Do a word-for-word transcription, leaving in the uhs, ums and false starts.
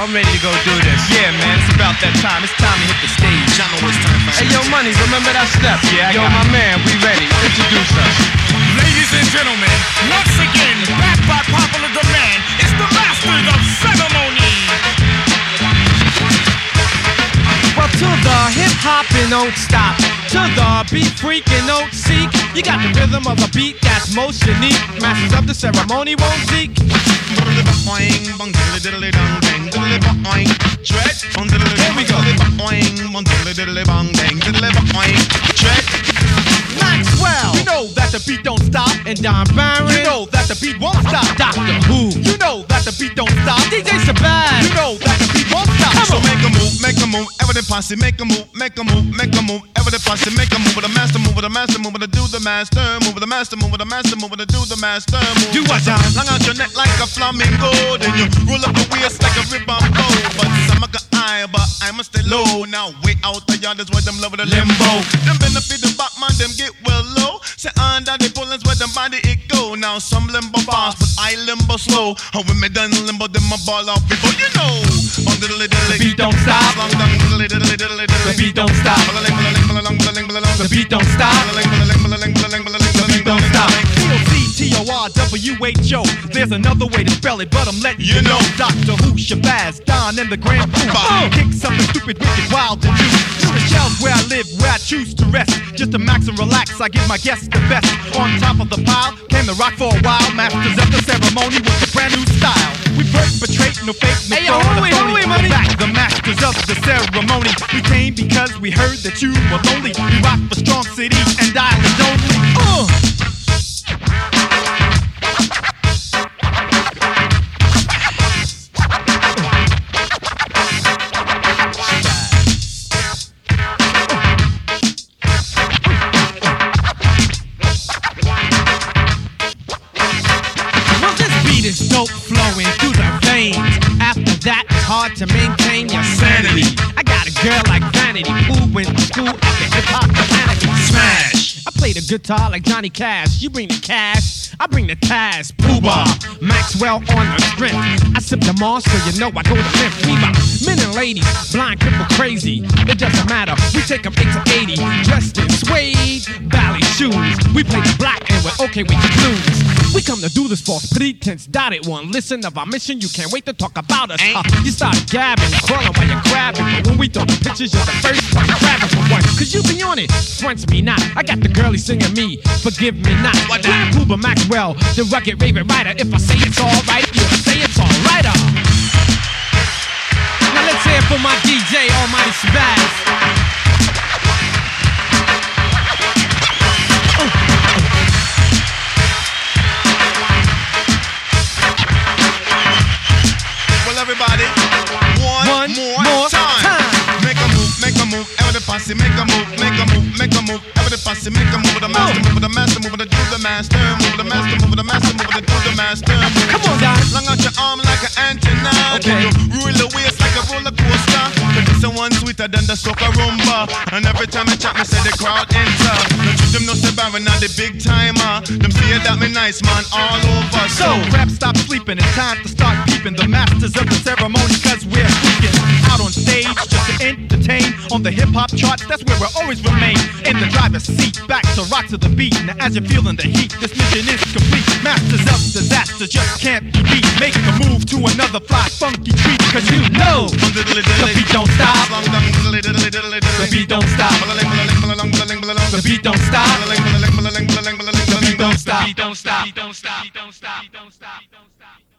I'm ready to go do this. Yeah, man, it's about that time. It's time to hit the stage. I know it's time for Hey, yo, Money, remember that step? Yeah, I Yo, got my it. man, we ready. Introduce us. Ladies and gentlemen, once again, back by popular demand, it's the masters of ceremony. Well, to the hip hop and don't stop. To the beat freak and don't seek. You got the rhythm of a beat that's most unique. Masters of the ceremony won't seek. Here we go. Maxwell, You know that the beat don't stop. and Don Barron, You know that the beat won't stop. Doctor Who, You know that the beat don't stop. D J Sabaz. You know that the beat won't stop. So make a move, make a move, ever the posse, make a move, make a move, make a move, ever the posse, make a move with a master, move with a master, move with a do the master, move with a master, move with a master, move with a do the master, move. Do what, John? Long out your neck like a flamingo, then you roll up your waist like a ribbon bow. But some a got high, but I must stay low. Now way out the yard is where them love with the limbo. Them benefit the back man, them get well low. Say under the pullins where them body it go. Now some limbo fast, but I limbo slow. And when me done limbo, them my ball off before you know. On the little The beat don't stop. The beat don't stop. The beat don't stop. The beat don't stop. T O C T O R W H O. There's another way to spell it, but I'm letting you You know. know. Doctor Who, Shabazz, Don, and the Grand Pooh. Bah. Kick something stupid, wicked, wild to do. To the shelves where I live, where I choose to rest. Just to max and relax, I give my guests the best. On top of the pile, came the rock for a while. Masters of the ceremony with a brand new style. We perpetrate no fake, no Hey, yo, phone, hold no it, hold phony. it, Money. Back the masters of the ceremony. We came because we heard that you were lonely. We rock for Strong City and Island only. Uh. Well, this beat is dope flowing through the veins. After that, it's hard to maintain your sanity. I got a girl like Vanity who went to school at the hip hop academy. Smash! I play the guitar like Johnny Cash. You bring the cash, I bring the Taz. Pooh-Bah, Maxwell on the strength. I sip the Mars so you know I go to fifth. We rock men and ladies, blind, cripple, crazy. It doesn't matter. We take them eight to eighty, dressed in suede, ballet shoes. We play the black and we're okay with the blues. We come to do this false pretense. Dotted one. Listen of our mission. You can't wait to talk about us. Uh, you start gabbing, crawling while you're grabbing. But when we throw the pictures, you're the first one grabbing for one. Cause you be on it. Fronts me not. I got the girlie singing me. Forgive me not. What Grand Pooh-Bah Maxwell, the rugged raven writer. If I say it's alright, you'll say it's alright. Now let's hear it for my D J, Almighty Spaz. Well, everybody, one, One more, more time. time. Make a move, make a move, ever the posse, make a move, make a move, make a move, ever the posse, make a move with a master, move with a master, move with a do the master, move with a master, move with a master, move with a do the master. Move. Come on, Don. Long out your arm like an antenna. Okay. Then you rule the waist like a roller coaster. But this one sweeter than the soca rumba. And every time I chat, me say the crowd enter. No treat them no say Baron, not the big timer. Them say that me nice man all over. So, rap, stop sleeping. It's time to start peeping. The masters of the ceremony, cause we're freaking out on stage just to entertain. On the hip hop charts, that's where we'll always remain. In the driver's seat, back to rock to the beat. Now, as you're feeling the heat, this mission is complete. Masters of disaster just can't be beat. Make a move to another fly, funky treat. Cause you know the beat don't stop. The beat don't stop. The beat don't stop. The beat don't stop. Don't stop. Don't stop. Don't stop. Don't stop. Don't stop.